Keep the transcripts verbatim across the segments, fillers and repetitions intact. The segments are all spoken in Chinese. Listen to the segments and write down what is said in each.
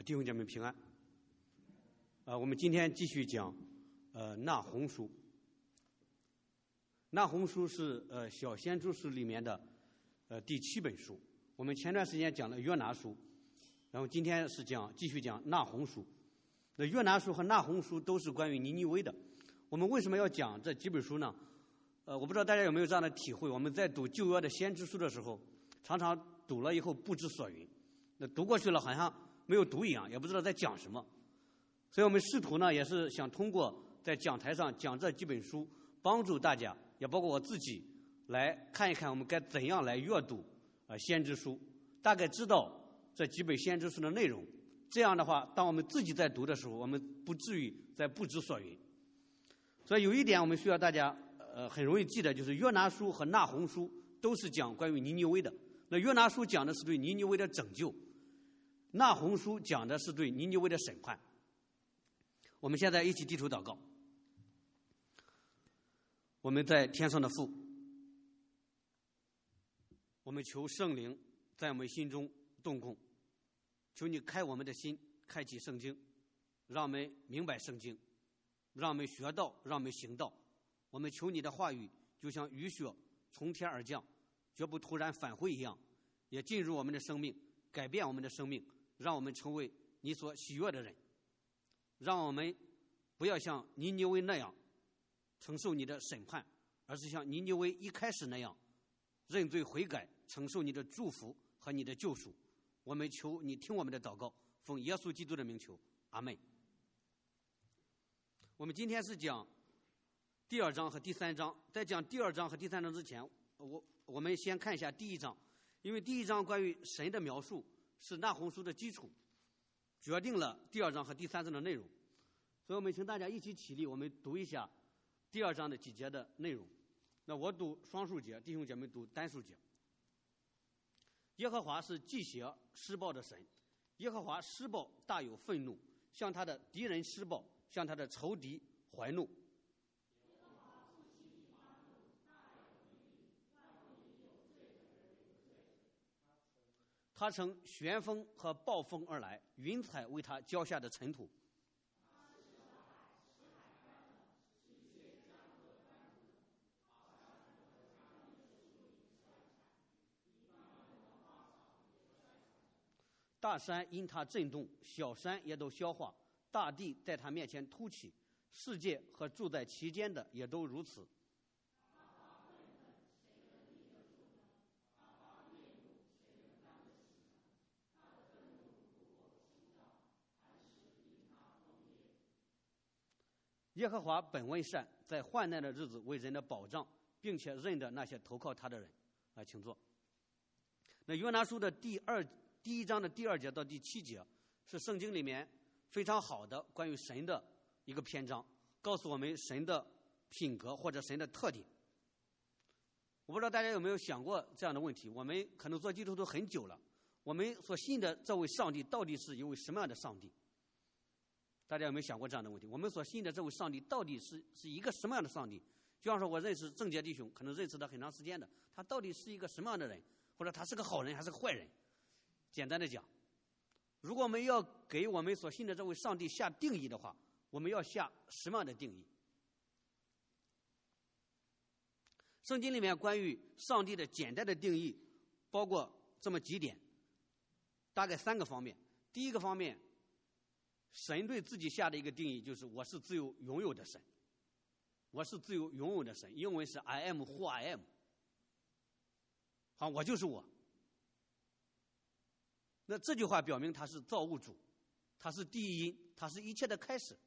呃，弟兄姐妹平安。呃，我们今天继续讲呃《纳红书》。《纳红书》是呃小先知书里面的呃第七本书。我们前段时间讲了约拿书，然后今天是讲继续讲《纳红书》。那约拿书和《纳红书》都是关于尼尼微的。我们为什么要讲这几本书呢？呃，我不知道大家有没有这样的体会，我们在读旧约的先知书的时候，常常读了以后不知所云，那读过去了好像没有读一样，也不知道在讲什么。所以我们试图呢，也是想通过在讲台上讲这几本书，帮助大家，也包括我自己，来看一看我们该怎样来阅读呃先知书，大概知道这几本先知书的内容。这样的话，当我们自己在读的时候，我们不至于在不知所云。所以有一点我们需要大家呃很容易记得，就是约拿书和纳红书都是讲关于尼尼微的。那约拿书讲的是对尼尼微的拯救，纳红书讲的是对尼尼微的审判。我们现在一起低头祷告。我们在天上的父，我们求圣灵在我们心中动工，求你开我们的心，开启圣经，让我们明白圣经，让我们学到，让我们行道。我们求你的话语就像雨雪从天而降，绝不突然返回一样，也进入我们的生命，改变我们的生命，让我们成为你所喜悦的人。让我们不要像尼尼微那样承受你的审判，而是像尼尼微一开始那样认罪悔改，承受你的祝福和你的救赎。我们求你听我们的祷告，奉耶稣基督的名求，阿们。我们今天是讲第二章和第三章，在讲第二章和第三章之前，我我们先看一下第一章，因为第一章关于神的描述是纳红书的基础，决定了第二章和第三章的内容。所以我们请大家一起起立，我们读一下第二章的几节的内容。那我读双数节，弟兄姐妹读单数节。耶和华是忌邪施暴的神，耶和华施暴大有愤怒，向他的敌人施暴，向他的仇敌怀怒。他乘旋风和暴风而来，云彩为他浇下的尘土。大山因他震动，小山也都消化，大地在他面前凸起，世界和住在其间的也都如此。耶和华本为善，在患难的日子为人的保障，并且认得那些投靠他的人。啊，请坐。那约拿书的第二第一章的第二节到第七节，是圣经里面非常好的关于神的一个篇章，告诉我们神的品格或者神的特点。我不知道大家有没有想过这样的问题，我们可能做基督徒很久了，我们所信的这位上帝到底是一位什么样的上帝？大家有没有想过这样的问题？我们所信的这位上帝到底是是一个什么样的上帝？就像说我认识郑杰弟兄，可能认识他很长时间的，他到底是一个什么样的人？或者他是个好人还是个坏人？简单的讲，如果我们要给我们所信的这位上帝下定义的话，我们要下什么样的定义？圣经里面关于上帝的简单的定义包括这么几点，大概三个方面。第一个方面，神对自己下的一个定义就是我是自由拥有的神，我是自由拥有的神，英文是 I am who I am。 好，我就是我。那这句话表明他是造物主，他是第一因，他是一切的开始。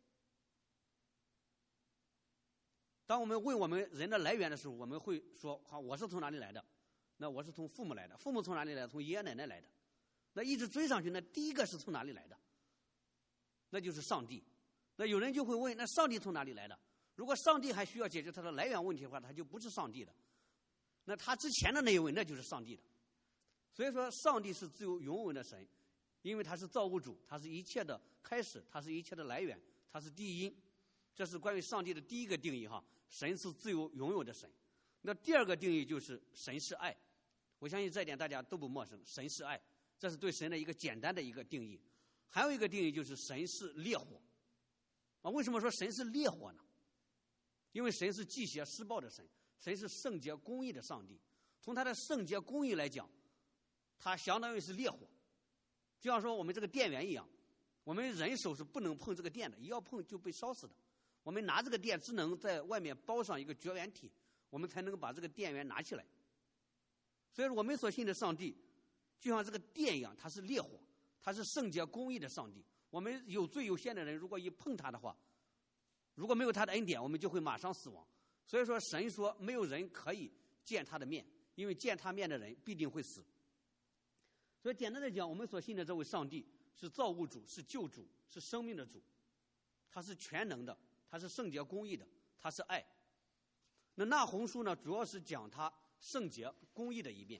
当我们问我们人的来源的时候，我们会说好，我是从哪里来的？那我是从父母来的，父母从哪里来的？从爷爷奶奶来的。那一直追上去，那第一个是从哪里来的？那就是上帝。那有人就会问，那上帝从哪里来的？如果上帝还需要解决他的来源问题的话，他就不是上帝的。那他之前的那一位，那就是上帝的。所以说，上帝是自由永远的神，因为他是造物主，他是一切的开始，他是一切的来源，他是第一因。这是关于上帝的第一个定义哈，神是自由永有的神。那第二个定义就是神是爱，我相信这一点大家都不陌生，神是爱，这是对神的一个简单的一个定义。 还有一个定义就是神是烈火。啊，为什么说神是烈火呢？因为神是忌邪施暴的神，神是圣洁公义的上帝。从他的圣洁公义来讲，他相当于是烈火，就像说我们这个电源一样，我们人手是不能碰这个电的，一要碰就被烧死的。我们拿这个电只能在外面包上一个绝缘体，我们才能把这个电源拿起来。所以说我们所信的上帝就像这个电一样，它是烈火，它是圣洁公义的上帝。我们有罪有限的人，如果一碰他的话，如果没有他的恩典，我们就会马上死亡。所以说神说没有人可以见他的面，因为见他面的人必定会死。所以简单的讲，我们所信的这位上帝是造物主，是救主，是生命的主，他是全能的，他是圣洁公义的，他是爱。那那鸿书呢，主要是讲他圣洁公义的一面。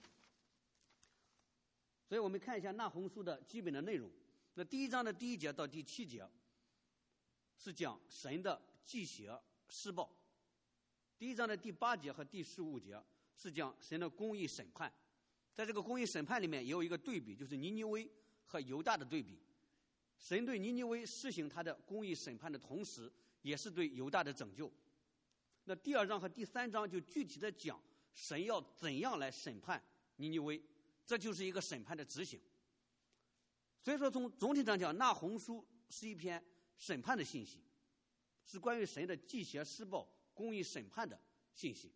所以我们看一下那鸿书的基本的内容。那第一章的第一节到第七节是讲神的忌邪施暴，第一章的第八节和第十五节是讲神的公义审判。在这个公义审判里面也有一个对比，就是尼尼微和犹大的对比。神对尼尼微施行他的公义审判的同时，也是对犹大的拯救。那第二章和第三章就具体的讲神要怎样来审判尼尼微，这就是一个审判的执行。所以说从总体上讲，那鸿书是一篇审判的信息，是关于神的忌邪施暴、公义审判的信息。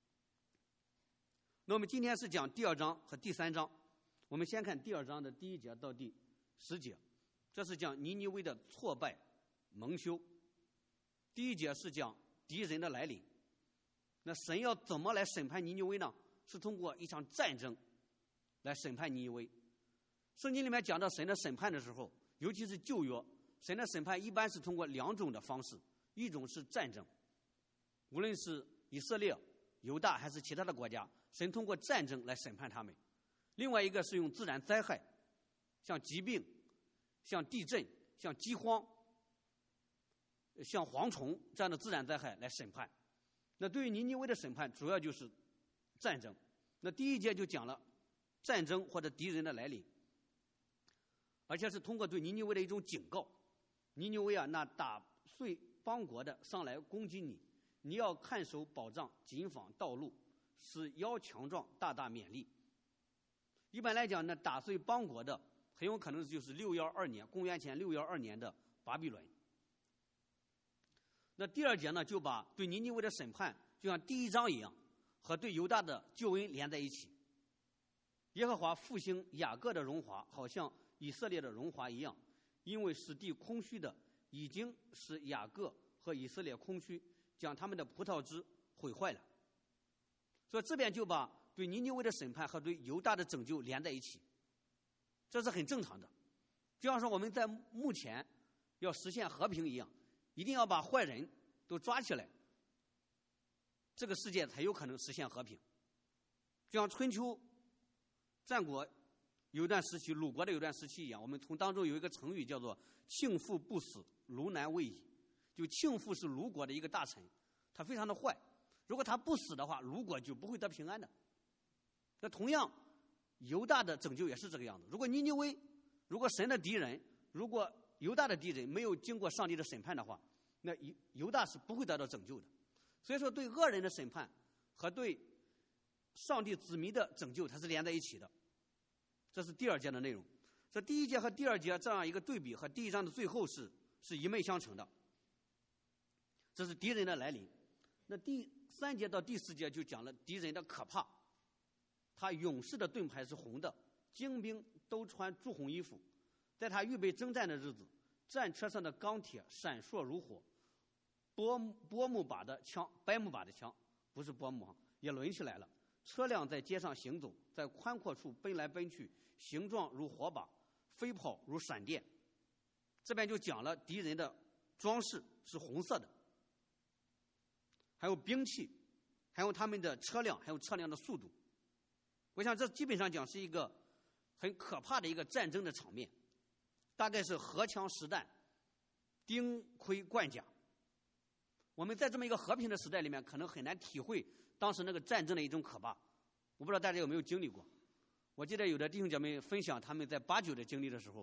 那我们今天是讲第二章和第三章，我们先看第二章的第一节到第十节，这是讲尼尼微的挫败蒙羞。第一节是讲敌人的来临。那神要怎么来审判尼尼微呢？是通过一场战争来审判尼尼微。圣经里面讲到神的审判的时候，尤其是旧约，神的审判一般是通过两种的方式，一种是战争，无论是以色列、犹大还是其他的国家，神通过战争来审判他们；另外一个是用自然灾害，像疾病、像地震、像饥荒、像蝗虫这样的自然灾害来审判。那对于尼尼微的审判主要就是战争。那第一节就讲了战争或者敌人的来临，而且是通过对尼尼微的一种警告。尼尼微啊，那打碎邦国的上来攻击你，你要看守保障，谨防道路，使腰强壮，大大勉励。一般来讲呢，打碎邦国的很有可能就是六一二年，公元前六一二年的巴比伦。那第二节呢，就把对尼尼微的审判就像第一章一样，和对犹大的救恩连在一起。耶和华复兴雅各的荣华，好像以色列的荣华一样，因为使地空虚的已经使雅各和以色列空虚，将他们的葡萄枝毁坏了。所以这边就把对尼尼微的审判和对犹大的拯救连在一起，这是很正常的。就像说我们在目前要实现和平一样，一定要把坏人都抓起来，这个世界才有可能实现和平。就像春秋战国有一段时期，鲁国的有一段时期一样，我们从当中有一个成语叫做庆父不死，卢南未矣。就庆父是鲁国的一个大臣，他非常的坏，如果他不死的话，鲁国就不会得平安的。那同样犹大的拯救也是这个样子。如果尼尼微，如果神的敌人，如果犹大的敌人没有经过上帝的审判的话，那犹大是不会得到拯救的。所以说对恶人的审判和对上帝子民的拯救它是连在一起的。这是第二节的内容。这第一节和第二节这样一个对比，和第一章的最后是是一脉相承的。这是敌人的来临。那第三节到第四节就讲了敌人的可怕。他勇士的盾牌是红的，精兵都穿朱红衣服，在他预备征战的日子，战车上的钢铁闪烁如火，波波木把的枪，白木把的枪，不是波木也抡起来了。车辆在街上行走，在宽阔处奔来奔去，形状如火把，飞跑如闪电。这边就讲了敌人的装饰是红色的，还有兵器，还有他们的车辆，还有车辆的速度。我想这基本上讲是一个很可怕的一个战争的场面，大概是荷枪实弹，钉盔贯甲。我们在这么一个和平的时代里面，可能很难体会当时那个战争的一种可怕。我不知道大家有没有经历过。我记得有的弟兄姐妹分享他们在八九的经历的时候，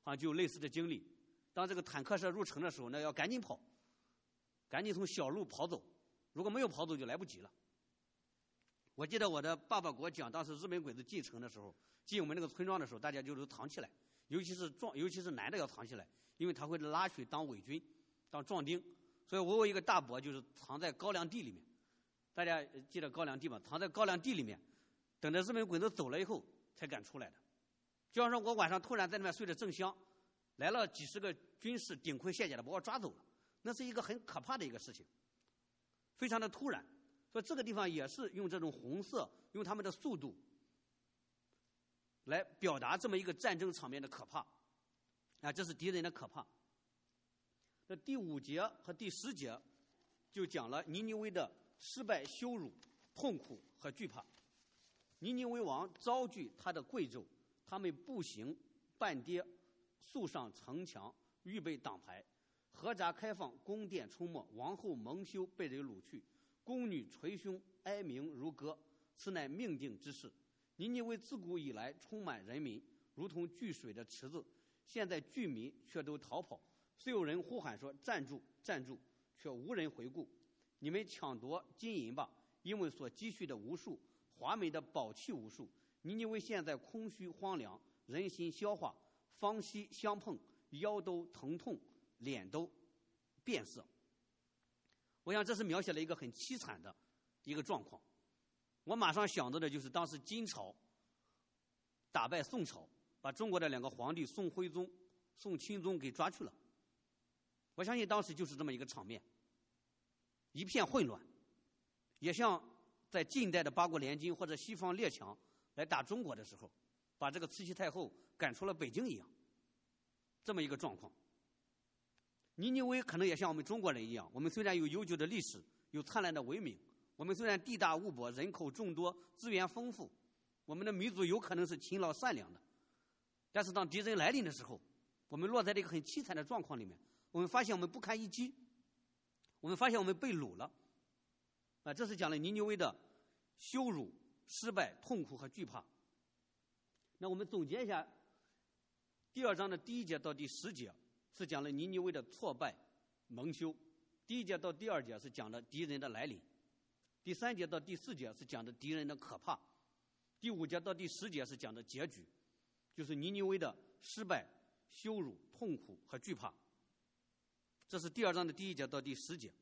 好像就有类似的经历。当这个坦克车入城的时候，那要赶紧跑，赶紧从小路跑走，如果没有跑走就来不及了。我记得我的爸爸给我讲，当时日本鬼子进城的时候，进我们那个村庄的时候，大家就都藏起来，尤其是壮，尤其是男的要藏起来，因为他会拉去当伪军，当壮丁。所以我有一个大伯就是藏在高粱地里面，大家记得高粱地吗？藏在高粱地里面，等着日本鬼子走了以后才敢出来的。就像说我晚上突然在那边睡得正香，来了几十个军士顶盔卸甲的把我抓走了，那是一个很可怕的一个事情，非常的突然。所以这个地方也是用这种红色，用他们的速度来表达这么一个战争场面的可怕啊，这是敌人的可怕。那第五节和第十节就讲了尼尼微的失败、羞辱、痛苦和惧怕。尼尼微王遭拒他的贵胄，他们步行半跌，塑上城墙，预备挡牌，合闸开放，宫殿出没，王后蒙羞，被人掳去，宫女捶胸，哀鸣如歌，此乃命定之事。尼尼微自古以来充满人民，如同聚水的池子，现在居民却都逃跑，虽有人呼喊说站住站住，却无人回顾。你们抢夺金银吧，因为所积蓄的无数，华美的宝器无数。尼尼微现在空虚荒凉，人心消化，方息相碰，腰都疼痛，脸都变色。我想这是描写了一个很凄惨的一个状况。我马上想到的就是当时金朝打败宋朝，把中国的两个皇帝宋徽宗、宋钦宗给抓去了。我相信当时就是这么一个场面，一片混乱，也像在近代的八国联军或者西方列强来打中国的时候，把这个慈禧太后赶出了北京一样，这么一个状况。尼尼微可能也像我们中国人一样，我们虽然有悠久的历史，有灿烂的文明，我们虽然地大物博，人口众多，资源丰富，我们的民族有可能是勤劳善良的，但是当敌人来临的时候，我们落在这个很凄惨的状况里面，我们发现我们不堪一击，我们发现我们被掳了啊！这是讲了尼尼微的羞辱、失败、痛苦和惧怕。那我们总结一下，第二章的第一节到第十节是讲了尼尼微的挫败、蒙羞；第一节到第二节是讲的敌人的来临；第三节到第四节是讲的敌人的可怕；第五节到第十节是讲的结局，就是尼尼微的失败、羞辱、痛苦和惧怕。这是第二章的第一节到第十节。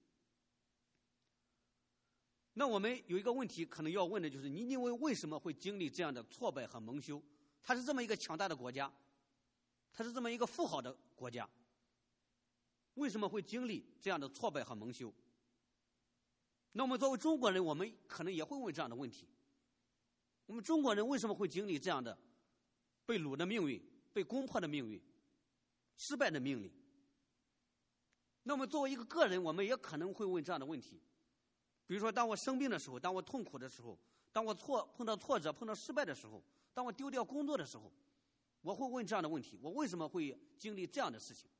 那我们有一个问题可能要问的就是，尼尼微为什么会经历这样的挫败和蒙羞？它是这么一个强大的国家，它是这么一个富豪的国家，为什么会经历这样的挫败和蒙羞？那我们作为中国人，我们可能也会问这样的问题：我们中国人为什么会经历这样的被掳的命运、被攻破的命运、失败的命运？那我们作为一个个人，我们也可能会问这样的问题。比如说，当我生病的时候，当我痛苦的时候，当我挫碰到挫折、碰到失败的时候，当我丢掉工作的时候，我会问这样的问题：我为什么会经历这样的事情？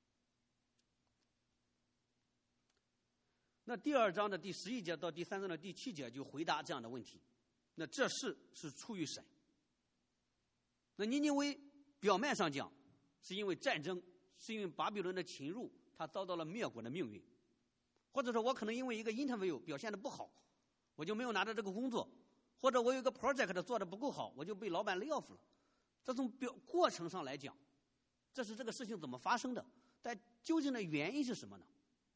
那第二章的第十一节到第三章的第七节就回答这样的问题。那这事是出于神。那尼尼微表面上讲是因为战争，是因为巴比伦的侵入，他遭到了灭国的命运。或者说我可能因为一个 interview 表现的不好，我就没有拿到这个工作，或者我有一个 project 做的不够好，我就被老板 lay off 了。这从表过程上来讲，这是这个事情怎么发生的，但究竟的原因是什么呢？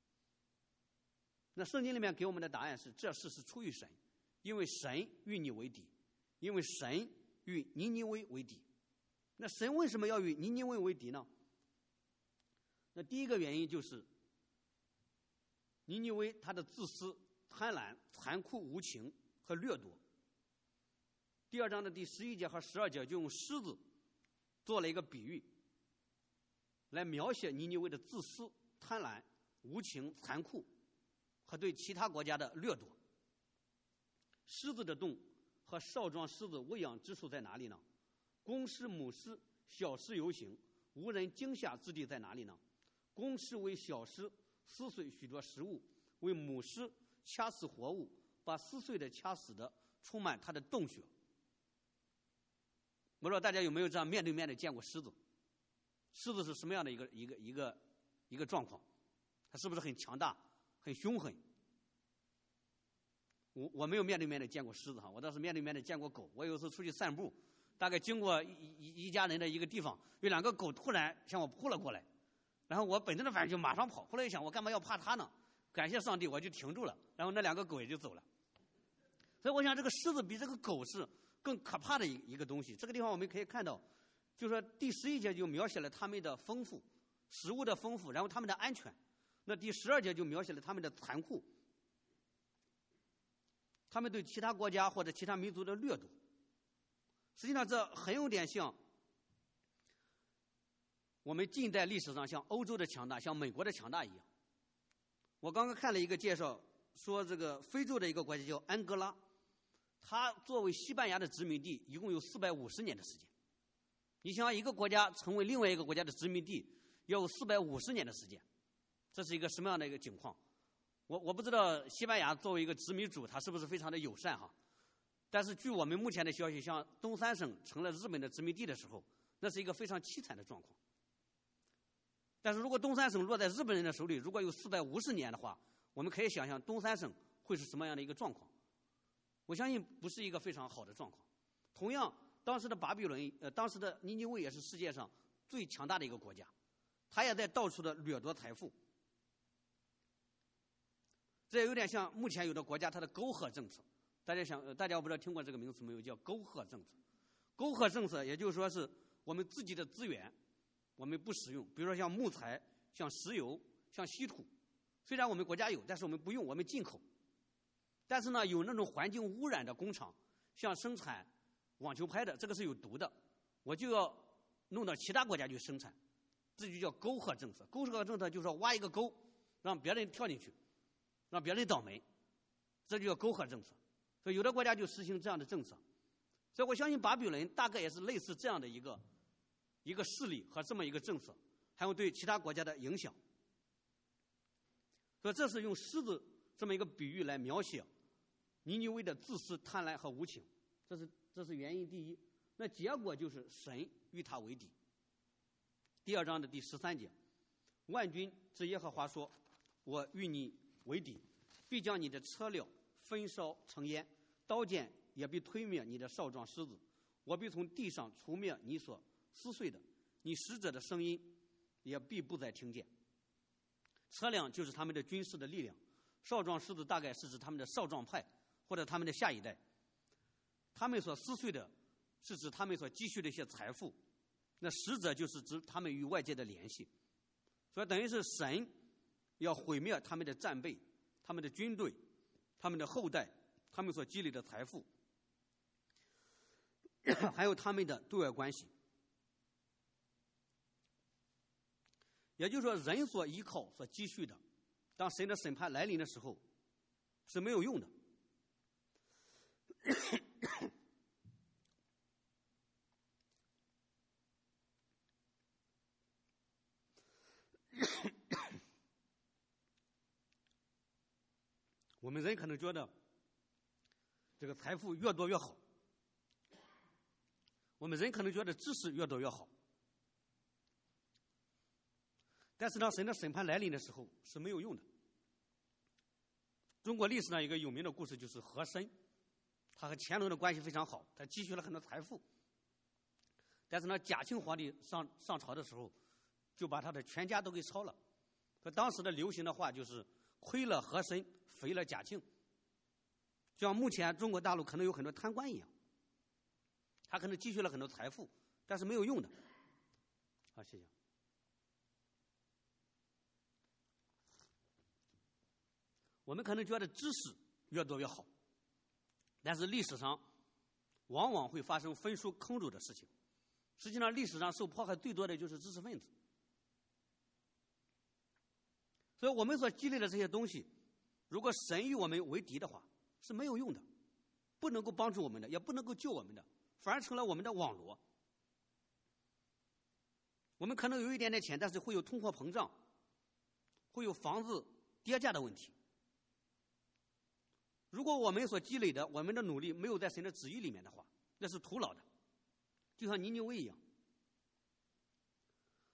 那圣经里面给我们的答案是，这事是出于神，因为神与你为敌，因为神与尼尼微为敌。那神为什么要与尼尼微为敌呢？那第一个原因就是尼尼微他的自私、贪婪、残酷无情和掠夺。第二章的第十一节和十二节就用狮子做了一个比喻，来描写尼尼微的自私、贪婪、无情、残酷和对其他国家的掠夺。狮子的洞和少壮狮子喂养之处在哪里呢？公狮、母狮、小狮游行，无人惊吓之地在哪里呢？公狮为小狮撕碎许多食物，为母狮掐死活物，把撕碎的掐死的充满它的洞穴。我不知道大家有没有这样面对面的见过狮子？ 狮子是什么样的一个一个一个一个状况？它是不是很强大、很凶狠？我我没有面对面的见过狮子哈，我倒是面对面的见过狗。我有时候出去散步，大概经过一一一家人的一个地方，有两个狗突然向我扑了过来，然后我本能的反应就马上跑。后来一想，我干嘛要怕它呢？感谢上帝，我就停住了，然后那两个狗也就走了。所以我想，这个狮子比这个狗是更可怕的一一个东西。这个地方我们可以看到，就是说第十一节就描写了他们的丰富，食物的丰富，然后他们的安全。那第十二节就描写了他们的残酷，他们对其他国家或者其他民族的掠夺。实际上，这很有点像我们近代历史上像欧洲的强大、像美国的强大一样。我刚刚看了一个介绍，说这个非洲的一个国家叫安哥拉，它作为西班牙的殖民地，一共有四百五十年的时间。你想，一个国家成为另外一个国家的殖民地，要有四百五十年的时间，这是一个什么样的一个情况？我我不知道西班牙作为一个殖民主，它是不是非常的友善哈？但是据我们目前的消息，像东三省成了日本的殖民地的时候，那是一个非常凄惨的状况。但是如果东三省落在日本人的手里，如果有四百五十年的话，我们可以想象东三省会是什么样的一个状况。我相信不是一个非常好的状况。同样，当时的巴比伦，呃，当时的尼尼微也是世界上最强大的一个国家，他也在到处的掠夺财富。这有点像目前有的国家它的沟壑政策。大家想，大家我不知道听过这个名词没有？叫沟壑政策。沟壑政策也就是说是我们自己的资源我们不使用，比如说像木材、像石油、像稀土，虽然我们国家有，但是我们不用，我们进口。但是呢，有那种环境污染的工厂，像生产网球拍的，这个是有毒的，我就要弄到其他国家去生产，这就叫沟壑政策。沟壑政策就是说挖一个沟，让别人跳进去，让别人倒霉，这就叫沟壑政策。所以有的国家就实行这样的政策。所以我相信巴比伦大概也是类似这样的一个一个势力和这么一个政策，还有对其他国家的影响。所以这是用狮子这么一个比喻来描写尼尼微的自私、贪婪和无情，这是这是原因第一。那结果就是神与他为敌。第二章的第十三节，万军之耶和华说：“我与你为敌，必将你的车辆焚烧成烟，刀剑也必推灭你的少壮狮子。我必从地上除灭你所撕碎的，你使者的声音也必不再听见。”车辆就是他们的军事的力量，少壮狮子大概是指他们的少壮派或者他们的下一代。他们所撕碎的是指他们所积蓄的一些财富，那使者就是指他们与外界的联系。所以等于是神要毁灭他们的战备、他们的军队、他们的后代、他们所积累的财富，还有他们的对外关系。也就是说，人所依靠、所积蓄的，当神的审判来临的时候，是没有用的。我们人可能觉得这个财富越多越好，我们人可能觉得知识越多越好，但是当神的审判来临的时候是没有用的。中国历史上一个有名的故事就是和珅，他和乾隆的关系非常好，他积蓄了很多财富，但是呢，嘉庆皇帝上上朝的时候，就把他的全家都给抄了。所以当时的流行的话就是亏了和珅，肥了嘉庆。就像目前中国大陆可能有很多贪官一样，他可能积蓄了很多财富，但是没有用的。好，谢谢。我们可能觉得知识越多越好，但是历史上往往会发生焚书坑儒的事情。实际上，历史上受迫害最多的就是知识分子。所以我们所积累的这些东西，如果神与我们为敌的话，是没有用的，不能够帮助我们的，也不能够救我们的，反而成了我们的网罗。我们可能有一点点钱，但是会有通货膨胀，会有房子跌价的问题。如果我们所积累的，我们的努力没有在神的旨意里面的话，那是徒劳的，就像尼尼微一样。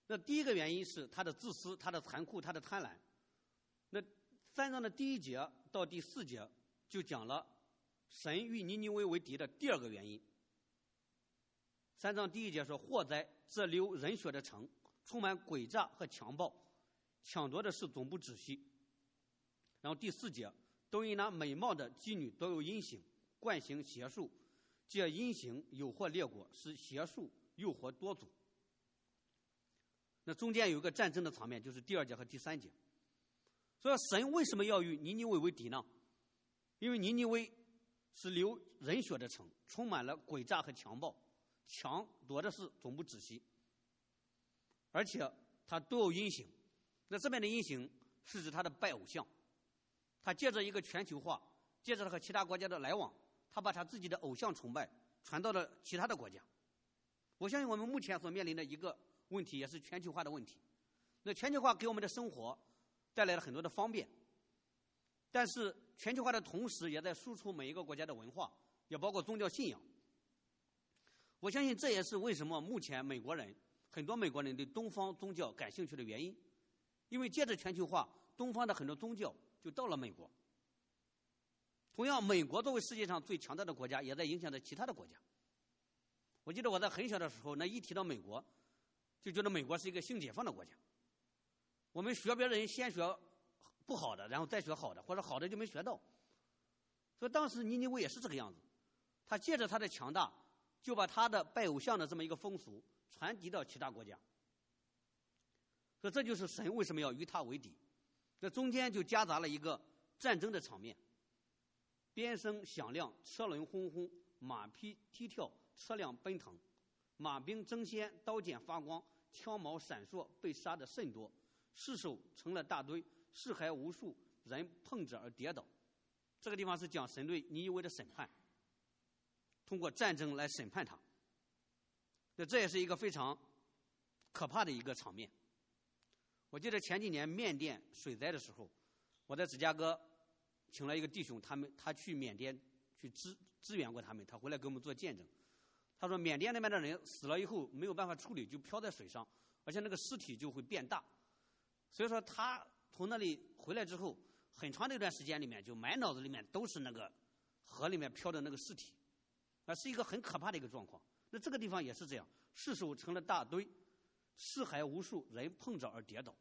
那第一个原因是他的自私、他的残酷、他的贪婪。那三章的第一节到第四节就讲了神与尼尼微为敌的第二个原因。三章第一节说：祸哉，这流人血的城，充满诡诈和强暴，抢夺的事总不止息。然后第四节，都因那美貌的妓女都有阴行，惯行邪术，借阴行诱惑列国，使邪术诱惑多族。那中间有一个战争的场面，就是第二节和第三节。所以神为什么要与尼尼微为敌呢？因为尼尼微是流人血的城，充满了诡诈和强暴，抢夺的事总不止息，而且他都有阴行。那这边的阴行是指他的拜偶像，他借着一个全球化，借着和其他国家的来往，他把他自己的偶像崇拜传到了其他的国家。我相信我们目前所面临的一个问题也是全球化的问题。那全球化给我们的生活带来了很多的方便，但是全球化的同时也在输出每一个国家的文化，也包括宗教信仰。我相信这也是为什么目前美国人很多美国人对东方宗教感兴趣的原因，因为借着全球化，东方的很多宗教就到了美国。同样，美国作为世界上最强大的国家，也在影响着其他的国家。我记得我在很小的时候，那一提到美国，就觉得美国是一个性解放的国家。我们学别人先学不好的，然后再学好的，或者好的就没学到。所以当时尼尼微也是这个样子，他借着他的强大，就把他的拜偶像的这么一个风俗传递到其他国家。所以这就是神为什么要与他为敌。那中间就夹杂了一个战争的场面，鞭声响亮，车轮轰轰，马匹踢跳，车辆奔腾，马兵争先，刀剑发光，枪矛闪烁，被杀的甚多，尸首成了大堆，尸骸无数，人碰着而跌倒。这个地方是讲神对尼尼微的审判，通过战争来审判他。那这也是一个非常可怕的一个场面。我记得前几年缅甸水灾的时候，我在芝加哥请了一个弟兄，他们他去缅甸去支支援过他们，他回来给我们做见证。他说缅甸那边的人死了以后没有办法处理，就漂在水上，而且那个尸体就会变大。所以说他从那里回来之后，很长的一段时间里面就满脑子里面都是那个河里面漂的那个尸体，啊，是一个很可怕的一个状况。那这个地方也是这样，尸首成了大堆，尸骸无数，人碰着而跌倒。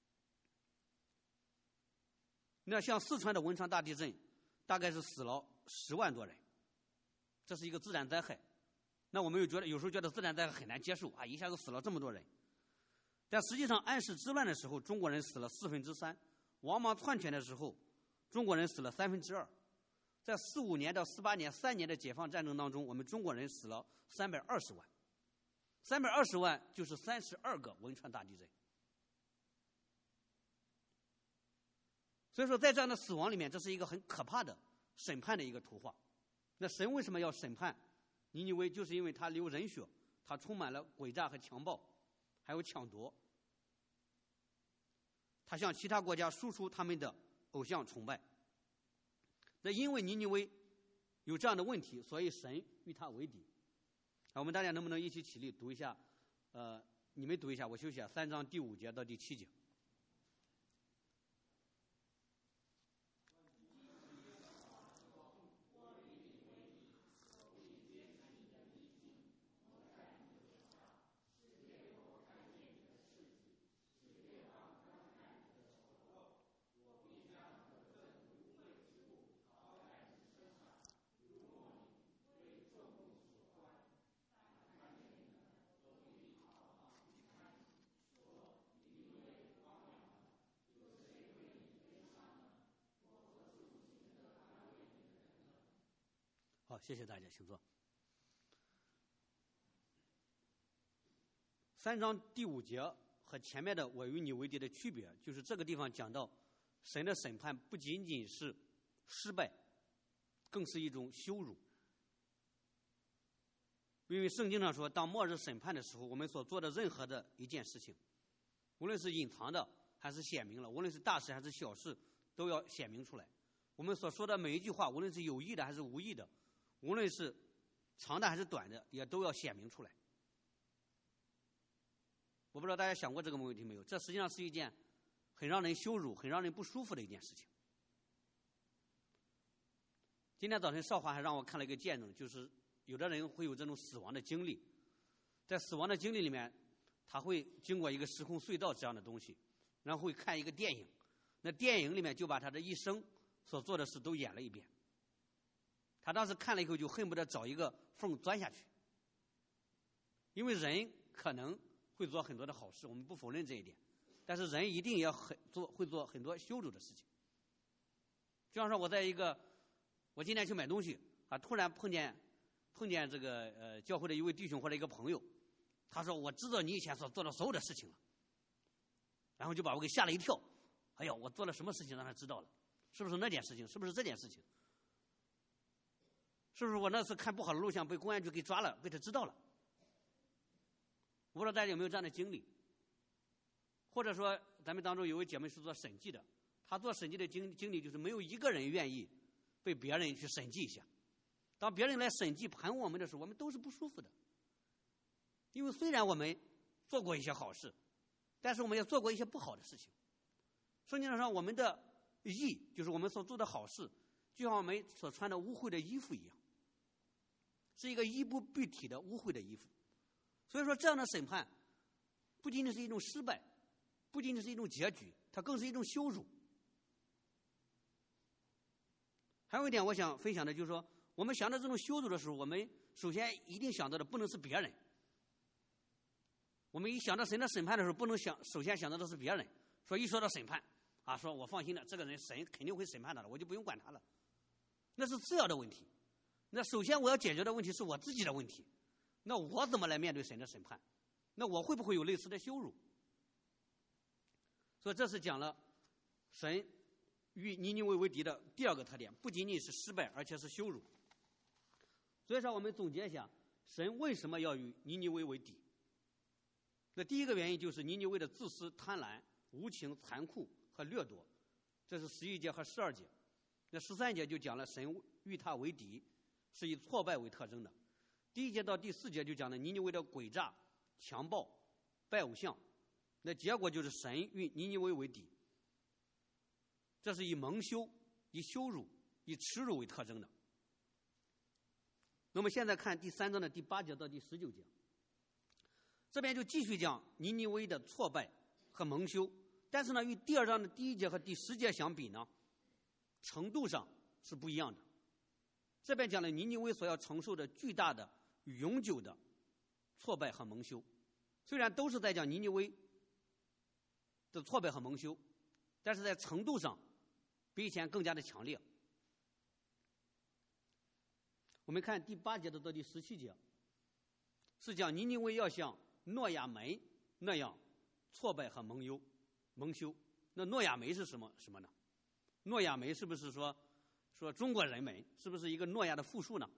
那像四川的汶川大地震，大概是死了十万多人，这是一个自然灾害。那我们又觉得有时候觉得自然灾害很难接受啊，一下子死了这么多人。但实际上安史之乱的时候，中国人死了四分之三；王莽篡权的时候，中国人死了三分之二。在四五年到四八年三年的解放战争当中，我们中国人死了三百二十万，三百二十万就是三十二个汶川大地震。所以说，在这样的死亡里面，这是一个很可怕的审判的一个图画。那神为什么要审判尼尼微？就是因为他流人血，他充满了诡诈和强暴，还有抢夺。他向其他国家输出他们的偶像崇拜。那因为尼尼微有这样的问题，所以神与他为敌。我们大家能不能一起起立读一下？呃，你们读一下，我休息一下。三章第五节到第七节。好，谢谢大家，请坐。三章第五节和前面的我与你为敌的区别，就是这个地方讲到神的审判不仅仅是失败，更是一种羞辱。因为圣经上说，当末日审判的时候，我们所做的任何的一件事情，无论是隐藏的还是显明了，无论是大事还是小事，都要显明出来。我们所说的每一句话，无论是有意的还是无意的，无论是长的还是短的，也都要显明出来。 我不知道大家想过这个问题没有？这实际上是一件很让人羞辱、很让人不舒服的一件事情。今天早晨少华还让我看了一个见证，就是有的人会有这种死亡的经历，在死亡的经历里面，他会经过一个时空隧道这样的东西，然后会看一个电影，那电影里面就把他的一生所做的事都演了一遍。他当时看了以后就恨不得找一个缝钻下去，因为人可能会做很多的好事，我们不否认这一点，但是人一定要很做会做很多羞辱的事情。就像说我在一个我今天去买东西啊，突然碰见碰见这个呃教会的一位弟兄或者一个朋友，他说我知道你以前所做的所有的事情了，然后就把我给吓了一跳。哎呀，我做了什么事情让他知道了？是不是那件事情？是不是这件事情？是不是我那次看不好的录像被公安局给抓了，被他知道了？我不知道大家有没有这样的经历，或者说咱们当中有位姐妹是做审计的，她做审计的经经历就是没有一个人愿意被别人去审计一下。当别人来审计盘问我们的时候，我们都是不舒服的，因为虽然我们做过一些好事，但是我们也做过一些不好的事情。圣经上我们的义就是我们所做的好事，就像我们所穿的污秽的衣服一样，是一个衣不蔽体的污秽的衣服。所以说这样的审判不仅仅是一种失败，不仅仅是一种结局，它更是一种羞辱。还有一点我想分享的就是说，我们想到这种羞辱的时候，我们首先一定想到的不能是别人。我们一想到神的审判的时候，不能想首先想到的是别人。说一说到审判啊，说我放心了，这个人神肯定会审判他的，我就不用管他了。那是次要的问题。那首先我要解决的问题是我自己的问题。那我怎么来面对神的审判？那我会不会有类似的羞辱？所以这是讲了神与尼尼微为敌的第二个特点，不仅仅是失败，而且是羞辱。所以说我们总结一下，神为什么要与尼尼微为敌？那第一个原因就是尼尼微的自私、贪婪、无情、残酷和掠夺，这是十一节和十二节。那十三节就讲了神与他为敌是以挫败为特征的。第一节到第四节就讲了尼尼微的诡诈、强暴、拜偶像，那结果就是神与尼尼微为敌，这是以蒙羞、以羞辱、以耻辱为特征的。那么现在看第三章的第八节到第十九节，这边就继续讲尼尼微的挫败和蒙羞，但是呢，与第二章的第一节和第十节相比呢，程度上是不一样的。这边讲了尼尼微所要承受的巨大的、永久的挫败和蒙羞，虽然都是在讲尼尼微的挫败和蒙羞，但是在程度上比以前更加的强烈。我们看第八节到第十七节，是讲尼尼微要像诺亚梅那样挫败和蒙忧蒙羞。那诺亚梅是什么什么呢？诺亚梅是不是说说中国人梅，是不是一个诺亚的复数呢？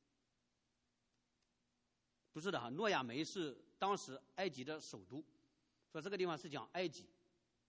不是的哈，诺亚梅是当时埃及的首都，说这个地方是讲埃及。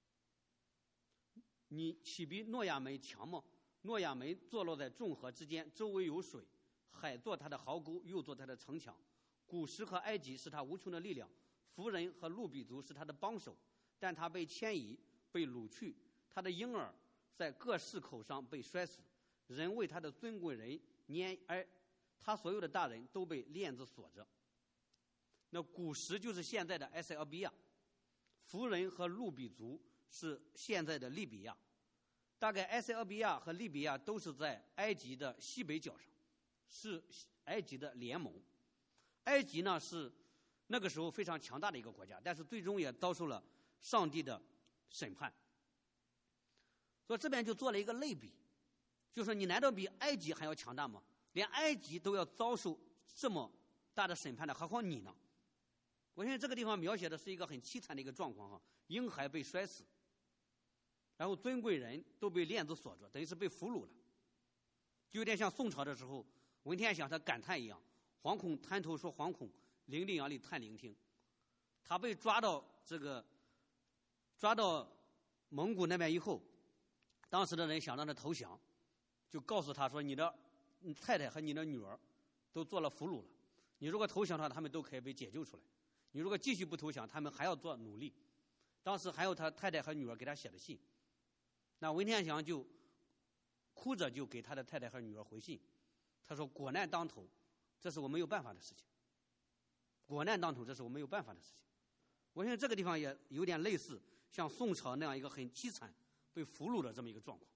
你岂比诺亚梅强吗？诺亚梅坐落在众河之间，周围有水，海做它的壕沟，又做它的城墙。古时和埃及是他无穷的力量，弗人和路比族是他的帮手，但他被迁移，被掳去，他的婴儿在各市口上被摔死，人为他的尊贵人拈，而他所有的大人都被链子锁着。那古时就是现在的埃塞俄比亚，弗人和路比族是现在的利比亚。大概埃塞俄比亚和利比亚都是在埃及的西北角上，是埃及的联盟。埃及呢是那个时候非常强大的一个国家，但是最终也遭受了上帝的审判。所以这边就做了一个类比，就说你难道比埃及还要强大吗？连埃及都要遭受这么大的审判的，何况你呢？我现在这个地方描写的是一个很凄惨的一个状况哈，婴孩被摔死，然后尊贵人都被链子锁着，等于是被俘虏了，就有点像宋朝的时候文天祥他感叹一样，惶恐滩头说惶恐，伶仃杨里叹聆听。他被抓到这个抓到蒙古那边以后，当时的人想让他投降，就告诉他说你的太太和你的女儿都做了俘虏了，你如果投降的话，他们都可以被解救出来， 你如果继续不投降，他们还要做努力。当时还有他太太和女儿给他写的信，那文天祥就哭着就给他的太太和女儿回信，他说：“国难当头，这是我没有办法的事情。国难当头，这是我没有办法的事情。”我相信这个地方也有点类似像宋朝那样一个很凄惨被俘虏的这么一个状况。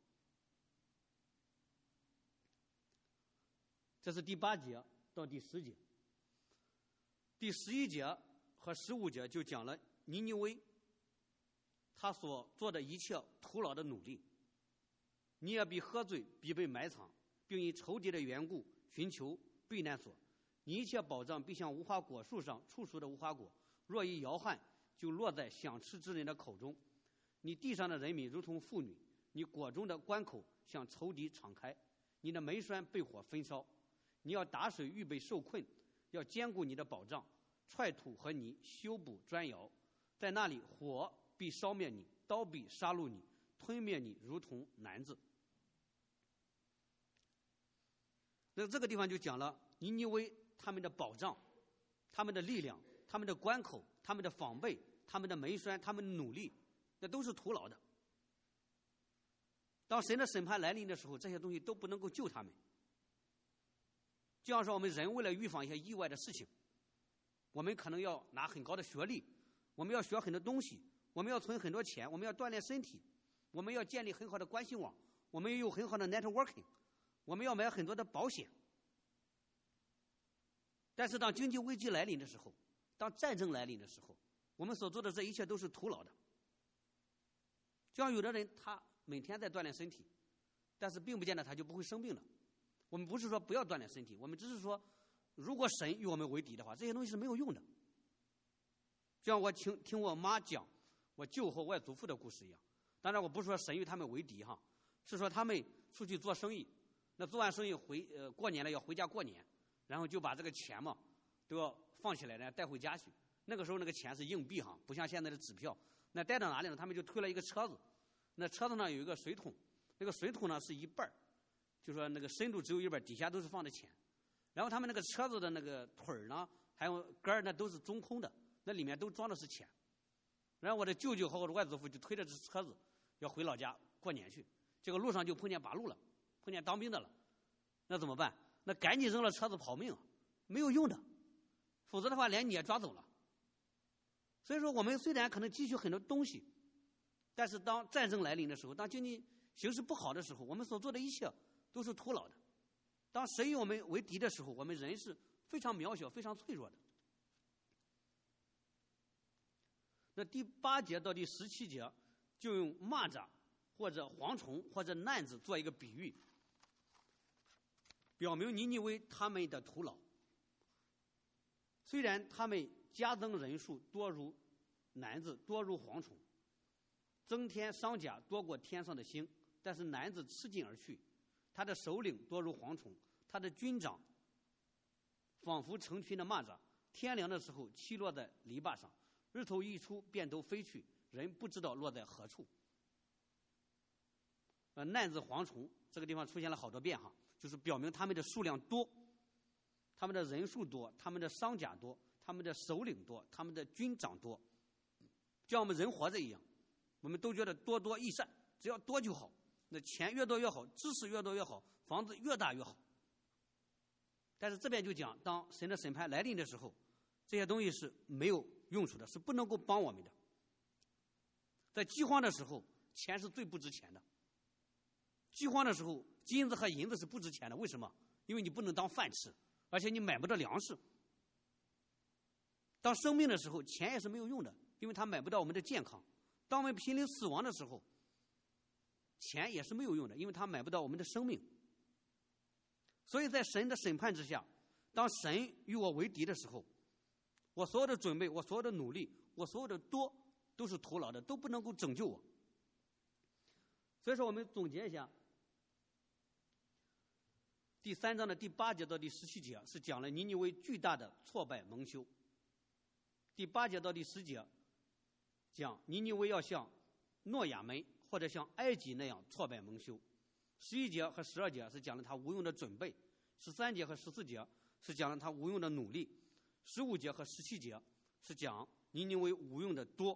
这是第八节到第十节。第十一节和十五节就讲了尼尼微他所做的一切徒劳的努力。你也必喝醉，必被埋藏，并因仇敌的缘故寻求避难所。你一切保障必像无花果树上初熟的无花果，若一摇撼，就落在想吃之人的口中。你地上的人民如同妇女，你果中的关口向仇敌敞开。你的门栓被火焚烧，你要打水预备受困，要兼顾你的保障，踹土和泥，修补砖窑，在那里火必烧灭你，刀必杀戮你，吞灭你如同男子。那这个地方就讲了尼尼微他们的保障，他们的力量，他们的关口，他们的防备，他们的门栓，他们的努力，那都是徒劳的。当神的审判来临的时候，这些东西都不能够救他们。就像说我们人为了预防一些意外的事情，我们可能要拿很高的学历，我们要学很多东西，我们要存很多钱，我们要锻炼身体，我们要建立很好的关系网，我们要有很好的 networking， 我们要买很多的保险。但是当经济危机来临的时候，当战争来临的时候，我们所做的这一切都是徒劳的。就像有的人他每天在锻炼身体，但是并不见得他就不会生病了。我们不是说不要锻炼身体，我们只是说如果神与我们为敌的话，这些东西是没有用的。就像我听听我妈讲我舅和外祖父的故事一样，当然我不是说神与他们为敌哈，是说他们出去做生意，那做完生意回呃过年了要回家过年，然后就把这个钱嘛都要放起来呢带回家去。那个时候那个钱是硬币哈，不像现在的纸票。那带到哪里呢？他们就推了一个车子，那车子上有一个水桶，那个水桶呢是一半儿，就说那个深度只有一半，底下都是放的钱。然后他们那个车子的那个腿儿呢，还有杆儿呢，都是中空的，那里面都装的是钱。然后我的舅舅和我的外祖父就推着这车子要回老家过年去，结果路上就碰见八路了，碰见当兵的了，那怎么办？那赶紧扔了车子跑命，没有用的，否则的话连你也抓走了。所以说我们虽然可能积蓄很多东西，但是当战争来临的时候，当经济形势不好的时候，我们所做的一切都是徒劳的。当神与我们为敌的时候，我们人是非常渺小非常脆弱的。那第八节到第十七节就用蚂蚱或者蝗虫或者难子做一个比喻，表明尼尼微他们的徒劳。虽然他们加增人数多如男子，多如蝗虫，增添商甲多过天上的星，但是男子吃尽而去，他的首领多如蝗虫，他的军长仿佛成群的蚂蚱，天凉的时候栖落在篱笆上，日头一出便都飞去，人不知道落在何处。呃，难子蝗虫这个地方出现了好多遍哈，就是表明他们的数量多，他们的人数多，他们的商甲多，他们的首领多，他们的军长多，就像我们人活着一样，我们都觉得多多益善，只要多就好，那钱越多越好，知识越多越好，房子越大越好。但是这边就讲，当神的审判来临的时候，这些东西是没有用处的，是不能够帮我们的。在饥荒的时候，钱是最不值钱的。饥荒的时候，金子和银子是不值钱的，为什么？因为你不能当饭吃，而且你买不到粮食。当生命的时候，钱也是没有用的，因为它买不到我们的健康。当我们濒临死亡的时候，钱也是没有用的，因为它买不到我们的生命。所以在神的审判之下，当神与我为敌的时候，我所有的准备，我所有的努力，我所有的多都是徒劳的，都不能够拯救我。所以说我们总结一下，第三章的第八节到第十七节是讲了尼尼微巨大的挫败蒙羞。第八节到第十节讲尼尼微要像诺亚门或者像埃及那样挫败蒙羞。十一节和十二节是讲了他无用的准备，十三节和十四节是讲了他无用的努力，十五节和十七节是讲尼尼微无用的多。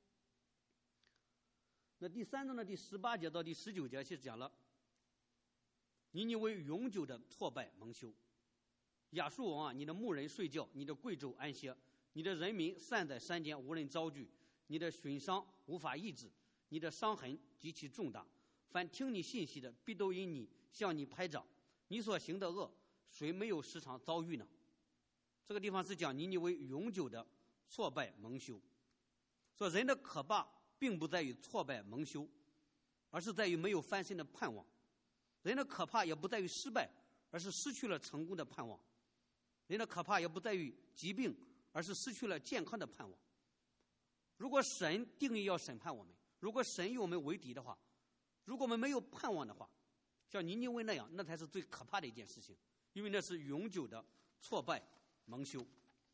那第三章的第十八节到第十九节是讲了尼尼微永久的挫败蒙羞。亚述王啊，你的牧人睡觉，你的贵胄安歇，你的人民散在山间，无人招聚，你的损伤无法医治，你的伤痕极其重大。凡听你信息的，必都因你向你拍掌。你所行的恶，谁没有时常遭遇呢？这个地方是讲尼尼微永久的挫败蒙羞。说人的可怕并不在于挫败蒙羞，而是在于没有翻身的盼望。人的可怕也不在于失败，而是失去了成功的盼望。人的可怕也不在于疾病，而是失去了健康的盼望。如果神定义要审判我们，如果神与我们为敌的话，如果我们没有盼望的话，像尼尼微那样，那才是最可怕的一件事情，因为那是永久的挫败蒙羞。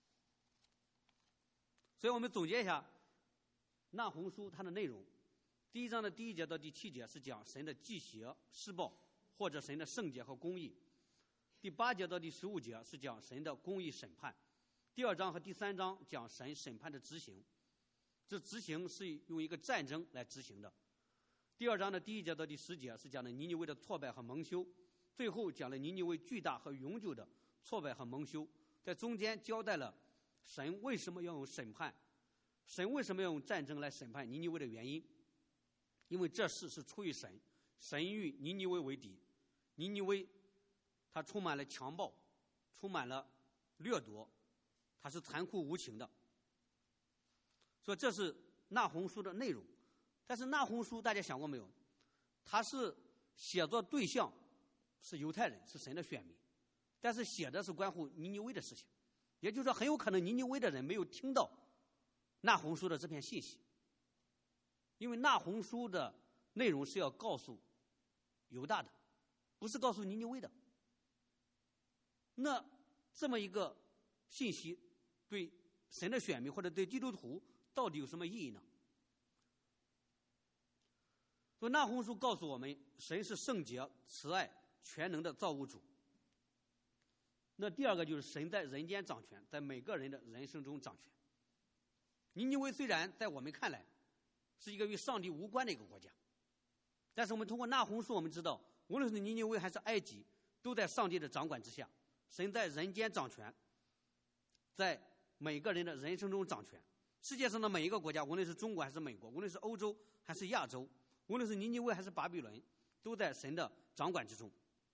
所以我们总结一下那鸿书它的内容。第一章的第一节到第七节是讲神的忌邪施暴，或者神的圣洁和公义。第八节到第十五节是讲神的公义审判。第二章和第三章讲神审判的执行，这执行是用一个战争来执行的。第二章的第一节到第十节是讲的尼尼微的挫败和蒙羞，最后讲了尼尼微巨大和永久的挫败和蒙羞，在中间交代了神为什么要用审判，神为什么要用战争来审判尼尼微的原因。因为这事是出于神，神与尼尼微为敌，尼尼微它充满了强暴，充满了掠夺，它是残酷无情的。所以这是那鸿书的内容。但是那鸿书大家想过没有，它是写作对象是犹太人，是神的选民，但是写的是关乎尼尼微的事情，也就是说很有可能尼尼微的人没有听到那鸿书的这篇信息，因为那鸿书的内容是要告诉犹大的，不是告诉尼尼微的。那这么一个信息对神的选民或者对基督徒到底有什么意义呢？所以那鸿书告诉我们，神是圣洁、慈爱、全能的造物主。那第二个就是神在人间掌权，在每个人的人生中掌权。尼尼微虽然在我们看来是一个与上帝无关的一个国家，但是我们通过那鸿书我们知道，无论是尼尼微还是埃及，都在上帝的掌管之下。神在人间掌权，在每个人的人生中掌权。世界上的每一个国家，无论是中国还是美国，无论是欧洲还是亚洲，无论是尼尼微还是巴比伦，都在神的掌管之中。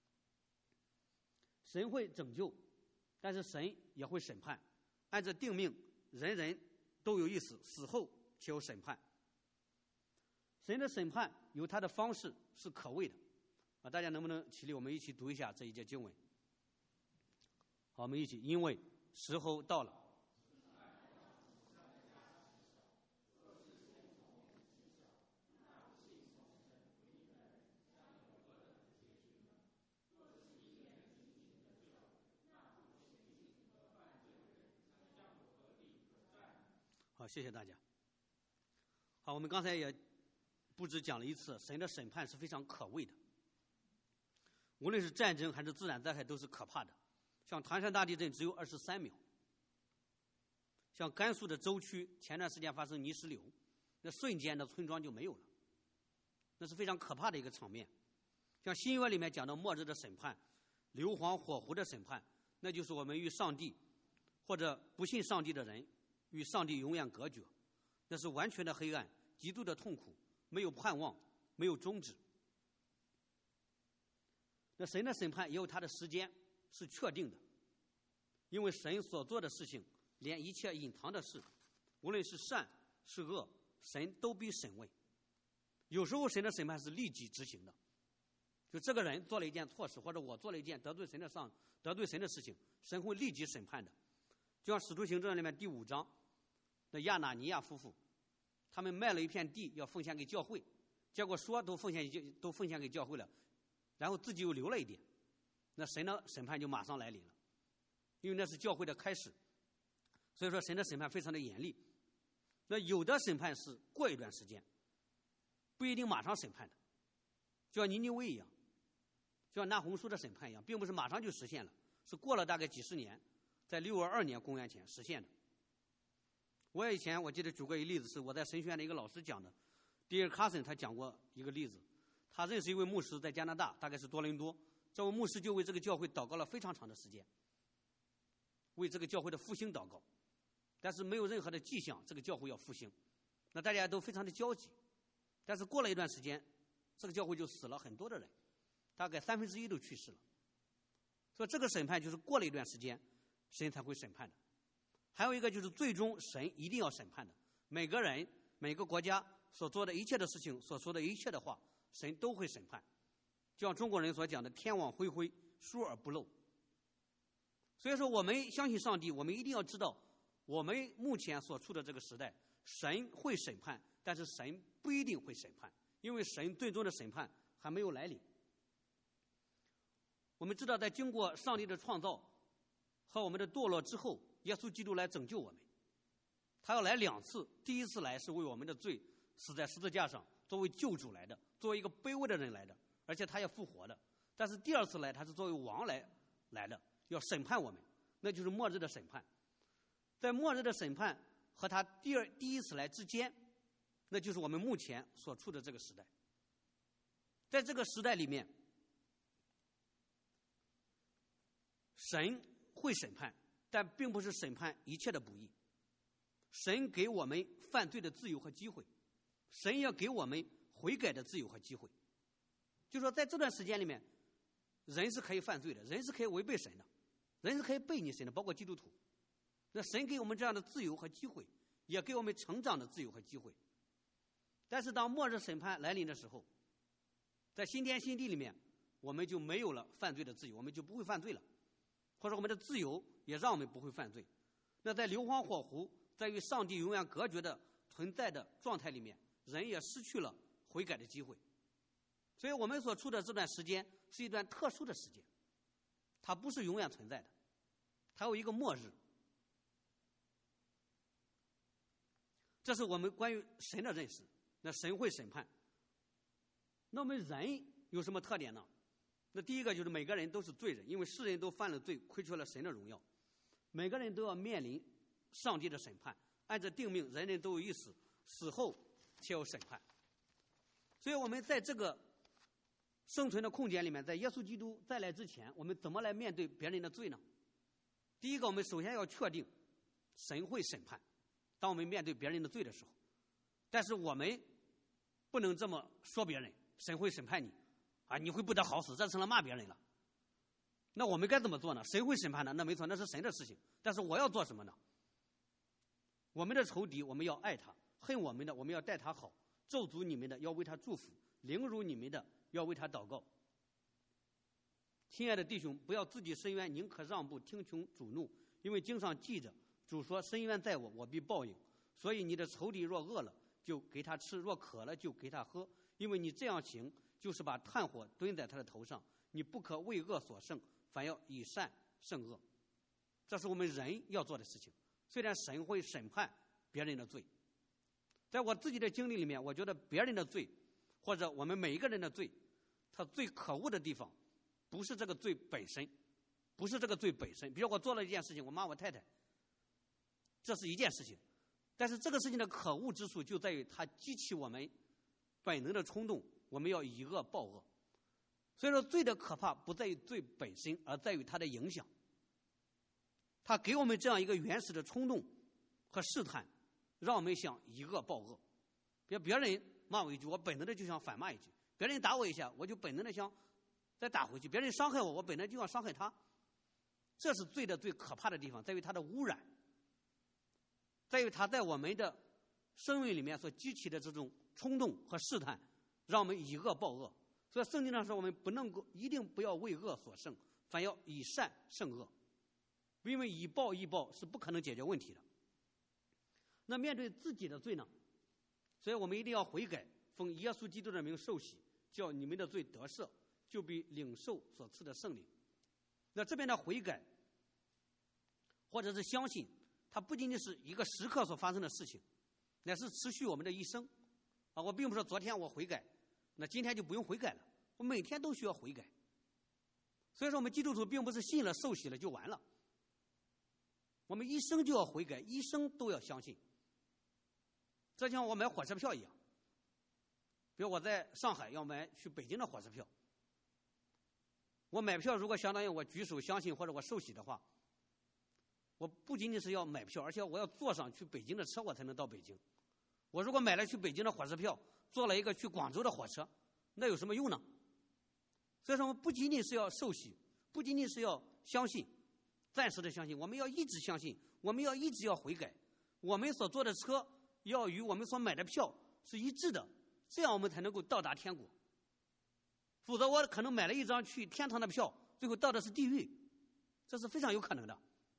神会拯救，但是神也会审判。按照定命，人人都有一死，死后且有审判。神的审判有他的方式，是可畏的啊！大家能不能起立？我们一起读一下这一节经文。好，我们一起，因为时候到了。好，谢谢大家。好，我们刚才也不止讲了一次，神的审判是非常可畏的，无论是战争还是自然灾害都是可怕的。像唐山大地震只有二十三秒，像甘肃的舟区前段时间发生泥石流，那瞬间的村庄就没有了，那是非常可怕的一个场面。像新约里面讲到末日的审判，硫磺火湖的审判，那就是我们与上帝或者不信上帝的人与上帝永远隔绝，那是完全的黑暗，极度的痛苦，没有盼望，没有终止。那神的审判也有他的时间，是确定的，因为神所做的事情，连一切隐藏的事，无论是善是恶，神都必审问。有时候神的审判是立即执行的，就这个人做了一件错事，或者我做了一件得罪神的上得罪神的事情，神会立即审判的。就像《使徒行传》里面第五章，那亚拿尼亚夫妇，他们卖了一片地要奉献给教会，结果说都奉献都奉献给教会了，然后自己又留了一点，那神的审判就马上来临了，因为那是教会的开始。所以说神的审判非常的严厉。那有的审判是过一段时间，不一定马上审判的，就像尼尼微一样，就像那鸿书的审判一样，并不是马上就实现了，是过了大概几十年，在六二二年公元前实现的。 我以前我记得举过一个例子，是我在神学院的一个老师讲的，迪尔卡森他讲过一个例子，他认识一位牧师在加拿大，大概是多伦多，这位牧师就为这个教会祷告了非常长的时间，为这个教会的复兴祷告，但是没有任何的迹象这个教会要复兴，那大家都非常的焦急。但是过了一段时间，这个教会就死了很多的人，大概三分之一都去世了。所以这个审判就是过了一段时间神才会审判的。还有一个就是最终神一定要审判的，每个人每个国家所做的一切的事情，所说的一切的话，神都会审判，就像中国人所讲的天网恢恢，疏而不漏。所以说我们相信上帝，我们一定要知道我们目前所处的这个时代，神会审判，但是神不一定会审判，因为神最终的审判还没有来临。我们知道在经过上帝的创造和我们的堕落之后，耶稣基督来拯救我们，他要来两次，第一次来是为我们的罪死在十字架上，作为救主来的，作为一个卑微的人来的，而且他也复活的。但是第二次来，他是作为王来来的，要审判我们，那就是末日的审判。在末日的审判和他第二第一次来之间，那就是我们目前所处的这个时代。在这个时代里面，神会审判，但并不是审判一切的不义。神给我们犯罪的自由和机会，神要给我们悔改的自由和机会。就说在这段时间里面，人是可以犯罪的，人是可以违背神的，人是可以背逆神的，包括基督徒。那神给我们这样的自由和机会，也给我们成长的自由和机会。但是当末日审判来临的时候，在新天新地里面，我们就没有了犯罪的自由，我们就不会犯罪了，或者我们的自由也让我们不会犯罪。那在硫磺火湖，在与上帝永远隔绝的存在的状态里面，人也失去了悔改的机会。所以我们所处的这段时间是一段特殊的时间，它不是永远存在的，它有一个末日。这是我们关于神的认识。那神会审判，那我们人有什么特点呢？那第一个就是每个人都是罪人，因为世人都犯了罪，亏缺了神的荣耀，每个人都要面临上帝的审判，按照定命，人人都有一死，死后且有审判。所以我们在这个生存的空间里面，在耶稣基督再来之前，我们怎么来面对别人的罪呢？第一个，我们首先要确定神会审判，当我们面对别人的罪的时候，但是我们不能这么说别人，神会审判你啊，你会不得好死，这成了骂别人了。那我们该怎么做呢？谁会审判呢？那没错，那是神的事情。但是我要做什么呢？我们的仇敌，我们要爱他；恨我们的，我们要待他好；咒诅你们的，要为他祝福；凌辱你们的，要为他祷告。亲爱的弟兄，不要自己伸冤，宁可让步，听从主怒，因为经上记着，主说：“伸冤在我，我必报应。”所以你的仇敌若饿了，就给他吃；若渴了，就给他喝。因为你这样行，就是把炭火蹲在他的头上。你不可为恶所胜，反要以善胜恶。这是我们人要做的事情。虽然神会审判别人的罪，在我自己的经历里面，我觉得别人的罪，或者我们每一个人的罪，他最可恶的地方，不是这个罪本身，不是这个罪本身。比如我做了一件事情，我骂我太太，这是一件事情。但是这个事情的可恶之处就在于它激起我们本能的冲动，我们要以恶报恶。所以说罪的可怕不在于罪本身，而在于它的影响。它给我们这样一个原始的冲动和试探，让我们想以恶报恶。比如别人骂我一句，我本能的就想反骂一句；别人打我一下，我就本能的想再打回去；别人伤害我，我本能就要伤害他。这是罪的最可怕的地方，在于它的污染，在于它在我们的生命里面所激起的这种冲动和试探，让我们以恶报恶。所以圣经上说，我们不能够一定不要为恶所胜，反要以善胜恶，因为以暴易暴是不可能解决问题的。那面对自己的罪呢？所以我们一定要悔改，奉耶稣基督的名受洗，叫你们的罪得赦，就比领受所赐的圣灵。那这边的悔改或者是相信，它不仅仅是一个时刻所发生的事情，乃是持续我们的一生啊！我并不是说昨天我悔改，那今天就不用悔改了，我每天都需要悔改。所以说我们基督徒并不是信了受洗了就完了，我们一生就要悔改，一生都要相信， 这就像我买火车票一样，比如我在上海要买去北京的火车票，我买票如果相当于我举手相信或者我受洗的话，我不仅仅是要买票，而且我要坐上去北京的车，我才能到北京。我如果买了去北京的火车票，坐了一个去广州的火车，那有什么用呢？所以说，我们不仅仅是要受洗，不仅仅是要相信，暂时的相信，我们要一直相信，我们要一直要悔改，我们所坐的车要与我们所买的票是一致的，这样我们才能够到达天国。否则，我可能买了一张去天堂的票，最后到的是地狱，这是非常有可能的。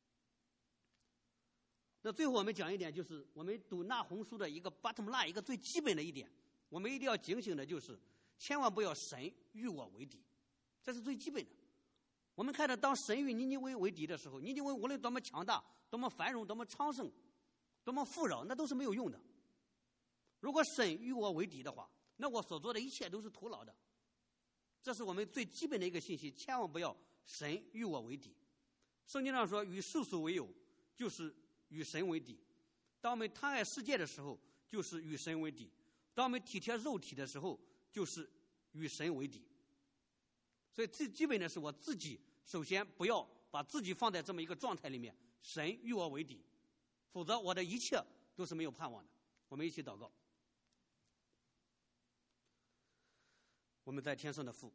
那最后我们讲一点，就是我们读那红书的一个 bottom line， 一个最基本的一点，我们一定要警醒的就是，千万不要神与我为敌，这是最基本的。我们看到，当神与尼尼微为敌的时候，尼尼微无论多么强大、多么繁荣、多么昌盛、多么富饶，那都是没有用的。如果神与我为敌的话，那我所做的一切都是徒劳的。这是我们最基本的一个信息，千万不要神与我为敌。圣经上说，与世俗为友，就是与神为敌。当我们贪爱世界的时候，就是与神为敌；当我们体贴肉体的时候，就是与神为敌。所以最基本的是我自己首先不要把自己放在这么一个状态里面，神与我为敌，否则我的一切都是没有盼望的。我们一起祷告。我们在天上的父，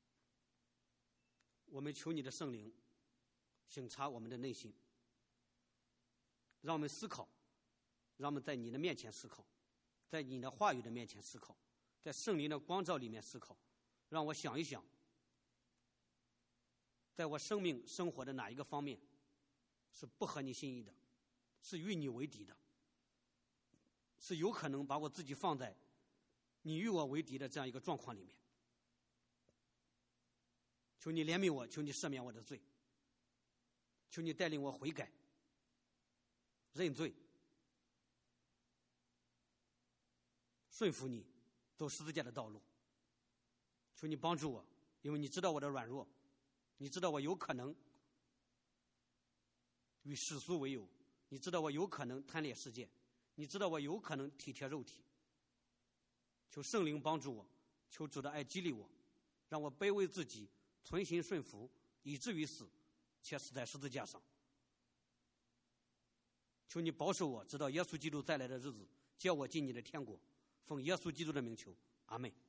我们求你的圣灵省察我们的内心，让我们思考，让我们在你的面前思考，在你的话语的面前思考，在圣灵的光照里面思考，让我想一想，在我生命生活的哪一个方面是不合你心意的，是与你为敌的，是有可能把我自己放在你与我为敌的这样一个状况里面。求你怜悯我，求你赦免我的罪，求你带领我悔改、认罪、顺服你，走十字架的道路。求你帮助我，因为你知道我的软弱，你知道我有可能与世俗为友，你知道我有可能贪恋世界，你知道我有可能体贴肉体。求圣灵帮助我，求主的爱激励我，让我卑微自己，存心顺服，以至于死，且死在十字架上。求你保守我，直到耶稣基督再来的日子，叫我进你的天国。奉耶稣基督的名求，阿们。